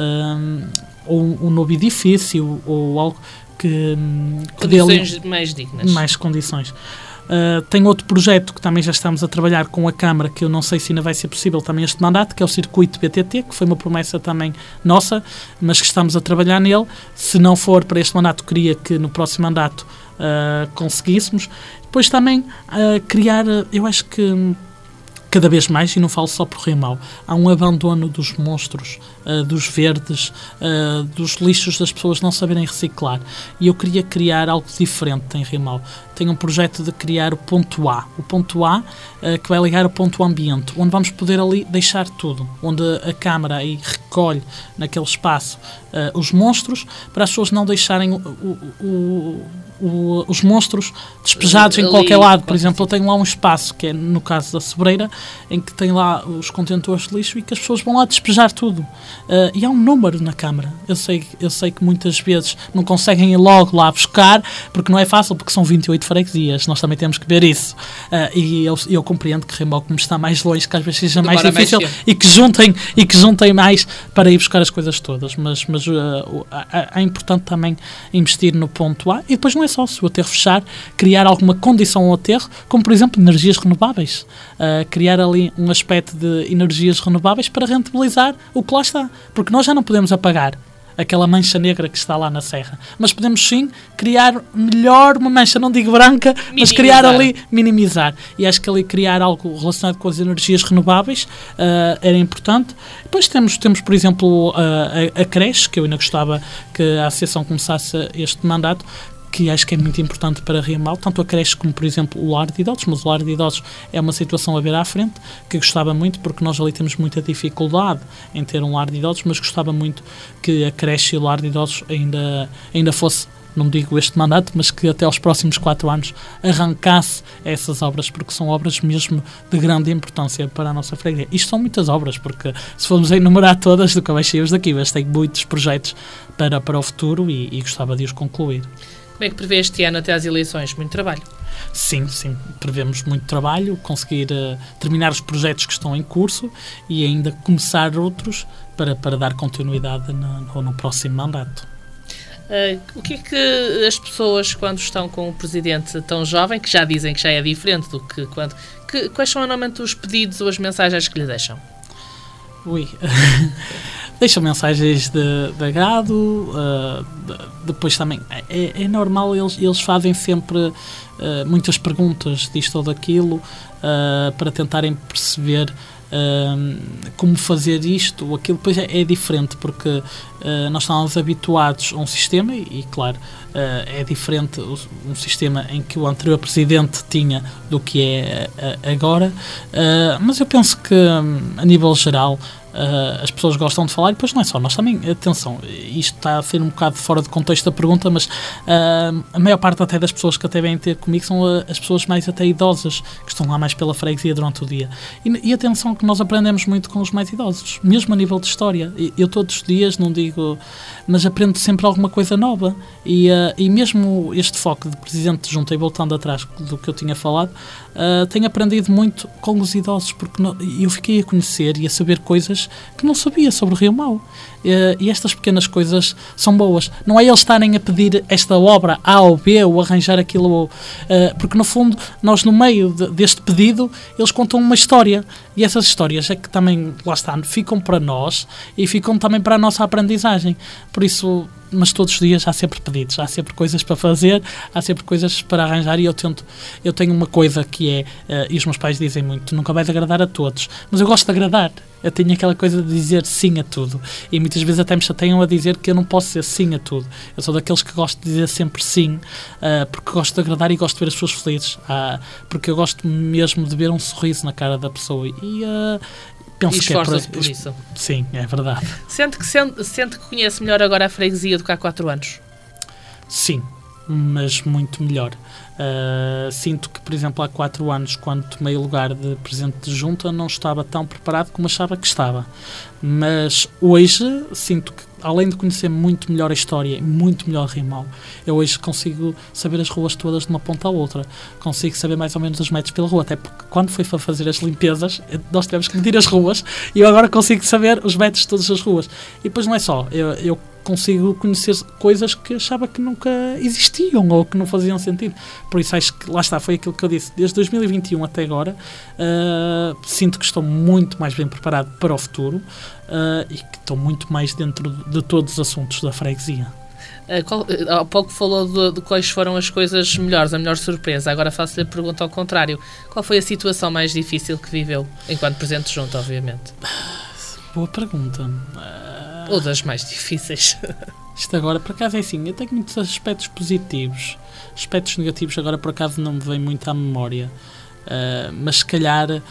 um, ou um, um novo edifício, ou algo que, que dê condições mais dignas. Mais condições. Uh, tem outro projeto que também já estamos a trabalhar com a Câmara, que eu não sei se ainda vai ser possível também este mandato, que é o Circuito B T T, que foi uma promessa também nossa, mas que estamos a trabalhar nele. Se não for para este mandato, queria que no próximo mandato uh, conseguíssemos. Depois também uh, criar, eu acho que cada vez mais, e não falo só por Rio Mau, há um abandono dos monstros, uh, dos verdes, uh, dos lixos das pessoas não saberem reciclar. E eu queria criar algo diferente em Rio Mau. Tenho um projeto de criar o ponto A. O ponto A, uh, que vai ligar ao ponto ambiente, onde vamos poder ali deixar tudo, onde a Câmara aí recolhe naquele espaço uh, os monstros, para as pessoas não deixarem o, o, o, o, os monstros despejados ali, em qualquer lado. Por exemplo, eu tenho lá um espaço, que é no caso da Sobreira, em que tem lá os contentores de lixo e que as pessoas vão lá despejar tudo. Uh, e há um número na Câmara. Eu sei, eu sei que muitas vezes não conseguem ir logo lá buscar, porque não é fácil, porque são vinte e oito freguesias. Nós também temos que ver isso. Uh, e eu, eu compreendo que Rio Mau, como está mais longe, que às vezes seja mais difícil, mais e, que juntem, e que juntem mais para ir buscar as coisas todas. Mas, mas uh, é importante também investir no ponto A. E depois não é só, se o aterro fechar, criar alguma condição ao aterro, como por exemplo energias renováveis. Uh, criar ali um aspecto de energias renováveis para rentabilizar o que lá está. Porque nós já não podemos apagar aquela mancha negra que está lá na serra, mas podemos sim criar melhor uma mancha, não digo branca, minimizar. Mas criar ali, minimizar. E acho que ali criar algo relacionado com as energias renováveis uh, era importante. Depois temos, temos por exemplo, uh, a, a creche, que eu ainda gostava que a associação começasse este mandato, que acho que é muito importante para Rio Mau, tanto a creche como, por exemplo, o lar de idosos, mas o lar de idosos é uma situação a ver à frente, que gostava muito, porque nós ali temos muita dificuldade em ter um lar de idosos, mas gostava muito que a creche e o lar de idosos ainda, ainda fosse, não digo este mandato, mas que até aos próximos quatro anos arrancasse essas obras, porque são obras mesmo de grande importância para a nossa freguesia. Isto são muitas obras, porque se formos a enumerar todas, nunca vai sair daqui, mas tenho muitos projetos para, para o futuro e, e gostava de os concluir. Como é que prevê este ano até às eleições? Muito trabalho? Sim, sim. Prevemos muito trabalho, conseguir uh, terminar os projetos que estão em curso e ainda começar outros para, para dar continuidade no, no, no próximo mandato. Uh, o que é que as pessoas, quando estão com um presidente tão jovem, que já dizem que já é diferente do que quando... Que, quais são normalmente os pedidos ou as mensagens que lhe deixam? Ui... Deixam mensagens de, de agrado, uh, de, depois também é, é normal, eles, eles fazem sempre uh, muitas perguntas disto ou daquilo uh, para tentarem perceber uh, como fazer isto ou aquilo. Depois é, é diferente, porque uh, nós estamos habituados a um sistema e, e claro, uh, é diferente um sistema em que o anterior presidente tinha do que é uh, agora, uh, mas eu penso que a nível geral Uh, as pessoas gostam de falar, e depois não é só, nós também, atenção, isto está a ser um bocado fora de contexto da pergunta, mas uh, a maior parte até das pessoas que até vêm ter comigo são uh, as pessoas mais até idosas, que estão lá mais pela freguesia durante o dia. E, e atenção que nós aprendemos muito com os mais idosos, mesmo a nível de história. Eu todos os dias, não digo, mas aprendo sempre alguma coisa nova. E, uh, e mesmo este foco de presidente junto, e voltando atrás do que eu tinha falado, uh, tenho aprendido muito com os idosos, porque não, eu fiquei a conhecer e a saber coisas que não sabia sobre o Rio Mau. Uh, e estas pequenas coisas são boas. Não é eles estarem a pedir esta obra A ou B ou arranjar aquilo ou, uh, porque no fundo nós no meio de, deste pedido eles contam uma história, e essas histórias é que também, lá está, ficam para nós e ficam também para a nossa aprendizagem. Por isso mas todos os dias há sempre pedidos, há sempre coisas para fazer, há sempre coisas para arranjar, e eu tento, eu tenho uma coisa que é, uh, e os meus pais dizem muito, tu nunca vais agradar a todos, mas eu gosto de agradar, eu tenho aquela coisa de dizer sim a tudo, e muitas vezes até me chateiam a dizer que eu não posso dizer sim a tudo, eu sou daqueles que gosto de dizer sempre sim, uh, porque gosto de agradar e gosto de ver as pessoas felizes, uh, porque eu gosto mesmo de ver um sorriso na cara da pessoa, e uh, penso e esforças que é por isso. Sim, é verdade. Sente que, sente, sente que conhece melhor agora a freguesia do que há quatro anos? Sim, mas muito melhor. Uh, sinto que, por exemplo, há quatro anos, quando tomei o lugar de presidente de junta, não estava tão preparado como achava que estava. Mas hoje sinto que, além de conhecer muito melhor a história e muito melhor Rimau, eu hoje consigo saber as ruas todas de uma ponta à outra. Consigo saber mais ou menos os metros pela rua, até porque quando fui para fazer as limpezas, nós tivemos que medir as ruas, e eu agora consigo saber os metros de todas as ruas. E depois não é só, eu, eu consigo conhecer coisas que achava que nunca existiam ou que não faziam sentido. Por isso acho que, lá está, foi aquilo que eu disse, desde dois mil e vinte e um até agora, uh, sinto que estou muito mais bem preparado para o futuro, uh, e que estou muito mais dentro de todos os assuntos da freguesia. Uh, qual, uh, há pouco falou de, de quais foram as coisas melhores, a melhor surpresa. Agora faço-lhe a pergunta ao contrário. Qual foi a situação mais difícil que viveu, enquanto presidente de junta, obviamente? Boa pergunta. Uh... Ou das mais difíceis. Isto agora, por acaso, é assim, eu tenho muitos aspectos positivos. Aspectos negativos agora, por acaso, não me vem muito à memória. Uh, mas, se calhar, uh,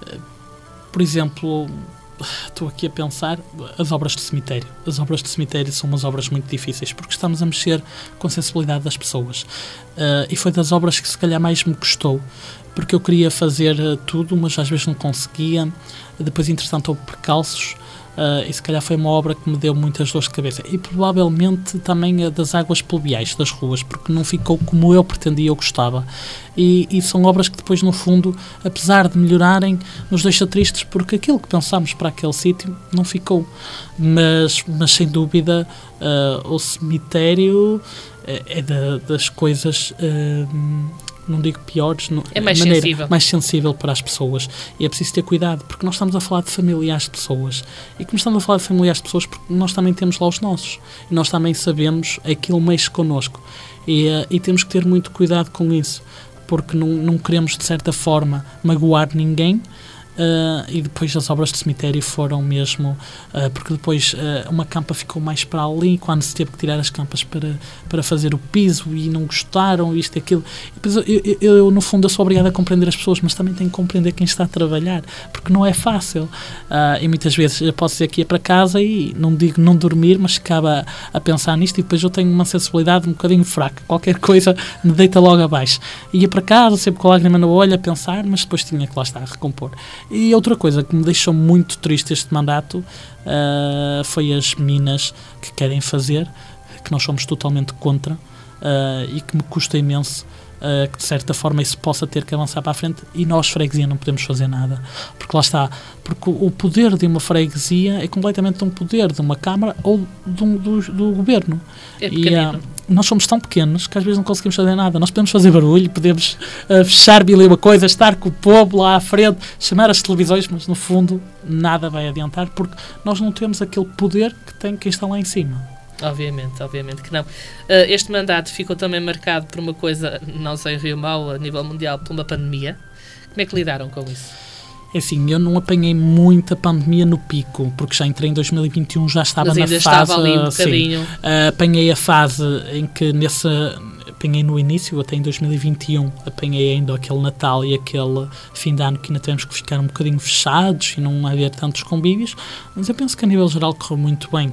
por exemplo, estou aqui a pensar, as obras de cemitério. As obras de cemitério são umas obras muito difíceis, porque estamos a mexer com a sensibilidade das pessoas. Uh, e foi das obras que, se calhar, mais me custou, porque eu queria fazer uh, tudo, mas às vezes não conseguia. Depois, entretanto, houve percalços. Uh, e se calhar foi uma obra que me deu muitas dores de cabeça, e provavelmente também a das águas pluviais das ruas, porque não ficou como eu pretendia ou gostava, e, e são obras que depois, no fundo, apesar de melhorarem, nos deixa tristes, porque aquilo que pensámos para aquele sítio não ficou, mas, mas sem dúvida uh, o cemitério uh, é da, das coisas uh, não digo piores, não, é mais maneira sensível. mais sensível para as pessoas, e é preciso ter cuidado, porque nós estamos a falar de familiares de pessoas, e como estamos a falar de familiares de pessoas, porque nós também temos lá os nossos, e nós também sabemos aquilo mexe connosco, e, uh, e temos que ter muito cuidado com isso, porque não, não queremos, de certa forma, magoar ninguém. Uh, e depois as obras de cemitério foram mesmo, uh, porque depois uh, uma campa ficou mais para ali, quando se teve que tirar as campas para, para fazer o piso, e não gostaram, isto e aquilo. E depois eu, eu, eu, no fundo, eu sou obrigado a compreender as pessoas, mas também tenho que compreender quem está a trabalhar, porque não é fácil. Uh, e muitas vezes eu posso dizer que ia para casa e não digo não dormir, mas ficava a, a pensar nisto, e depois eu tenho uma sensibilidade um bocadinho fraca, qualquer coisa me deita logo abaixo. Ia para casa, sempre com a lágrima no olho a pensar, mas depois tinha que lá estar a recompor. E outra coisa que me deixou muito triste este mandato uh, foi as minas que querem fazer, que nós somos totalmente contra, uh, e que me custa imenso uh, que de certa forma isso possa ter que avançar para a frente, e nós, freguesia, não podemos fazer nada, porque lá está, porque o poder de uma freguesia é completamente um poder de uma Câmara ou de um, do, do Governo. É e uh, nós somos tão pequenos que às vezes não conseguimos fazer nada. Nós podemos fazer barulho, podemos uh, fechar mil e uma coisa, estar com o povo lá à frente, chamar as televisões, mas no fundo nada vai adiantar, porque nós não temos aquele poder que tem quem está lá em cima. Obviamente, obviamente que não. Uh, este mandato ficou também marcado por uma coisa, não sei, Rio Mau, a nível mundial, por uma pandemia. Como é que lidaram com isso? É assim, eu não apanhei muita pandemia no pico, porque já entrei em dois mil e vinte e um, já estava Mas na ainda fase... estava ali um bocadinho. Sim, uh, apanhei a fase em que nessa... Apanhei no início, até em dois mil e vinte e um, apanhei ainda aquele Natal e aquele fim de ano que ainda tivemos que ficar um bocadinho fechados e não haver tantos convívios, mas eu penso que a nível geral correu muito bem.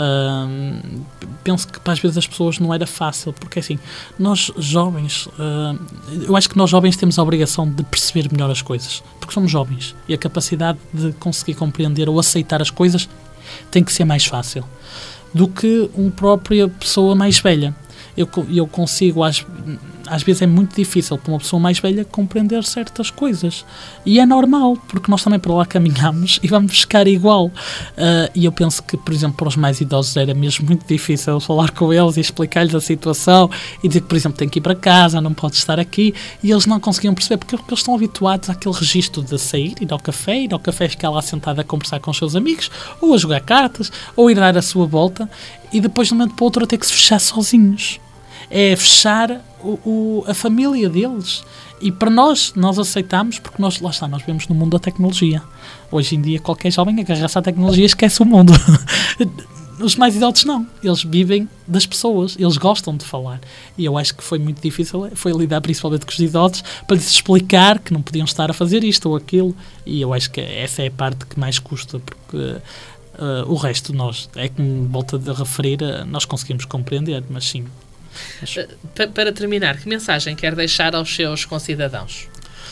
Uh, penso que para às vezes as pessoas não era fácil, porque assim, nós jovens, uh, eu acho que nós jovens temos a obrigação de perceber melhor as coisas, porque somos jovens, e a capacidade de conseguir compreender ou aceitar as coisas tem que ser mais fácil do que uma própria pessoa mais velha. Eu, eu consigo, às, às vezes é muito difícil para uma pessoa mais velha compreender certas coisas. E é normal, porque nós também para lá caminhamos e vamos buscar igual. Uh, e eu penso que, por exemplo, para os mais idosos era mesmo muito difícil falar com eles e explicar-lhes a situação e dizer que, por exemplo, tem que ir para casa, não pode estar aqui, e eles não conseguiam perceber, porque, porque eles estão habituados àquele registro de sair, ir ao café, ir ao café ficar lá sentado a conversar com os seus amigos, ou a jogar cartas, ou ir dar a sua volta, e depois de um momento para o outro ter que se fechar sozinhos. É fechar o, o, a família deles. E para nós, nós aceitamos, porque nós, lá está, nós vivemos no mundo da tecnologia. Hoje em dia, qualquer jovem agarra-se à tecnologia e esquece o mundo. Os mais idosos não. Eles vivem das pessoas. Eles gostam de falar. E eu acho que foi muito difícil, foi lidar principalmente com os idosos, para lhes explicar que não podiam estar a fazer isto ou aquilo. E eu acho que essa é a parte que mais custa, porque uh, o resto nós, é como volto a referir, uh, nós conseguimos compreender, mas sim. Mas... Para terminar, que mensagem quer deixar aos seus concidadãos?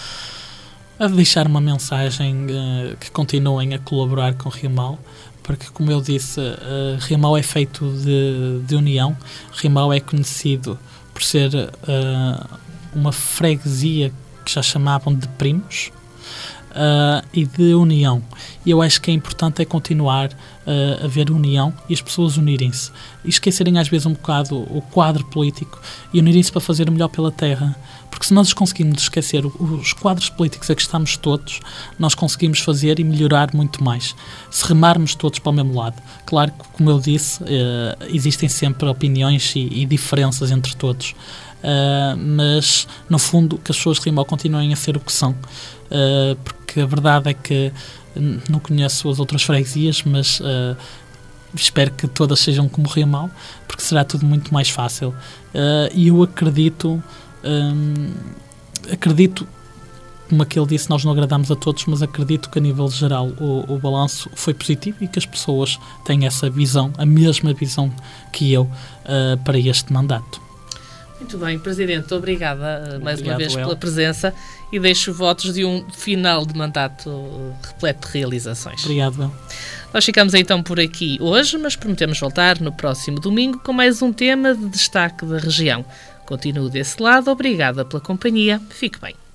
A deixar uma mensagem uh, que continuem a colaborar com Riomau, porque, como eu disse, uh, Riomau é feito de, de união. Riomau é conhecido por ser uh, uma freguesia que já chamavam de primos, uh, e de união. E eu acho que é importante é continuar uh, a haver união e as pessoas unirem-se. E esquecerem às vezes um bocado o quadro político e unirem-se para fazer o melhor pela terra. Porque se nós conseguimos esquecer os quadros políticos a que estamos todos, nós conseguimos fazer e melhorar muito mais. Se remarmos todos para o mesmo lado. Claro que, como eu disse, uh, existem sempre opiniões e, e diferenças entre todos. Uh, mas, no fundo, que as pessoas de Riomau continuem a ser o que são. Uh, porque a verdade é que não conheço as outras freguesias, mas uh, espero que todas sejam como Riomau, porque será tudo muito mais fácil. Uh, e eu acredito... Hum, acredito, como aquele disse, nós não agradamos a todos, mas acredito que a nível geral o, o balanço foi positivo e que as pessoas têm essa visão, a mesma visão que eu, uh, para este mandato. Muito bem, Presidente, obrigada mais Obrigado, uma vez El. pela presença e deixo votos de um final de mandato repleto de realizações. Obrigado, El. Nós ficamos então por aqui hoje, mas prometemos voltar no próximo domingo com mais um tema de destaque da região. Continuo desse lado, obrigada pela companhia, fique bem.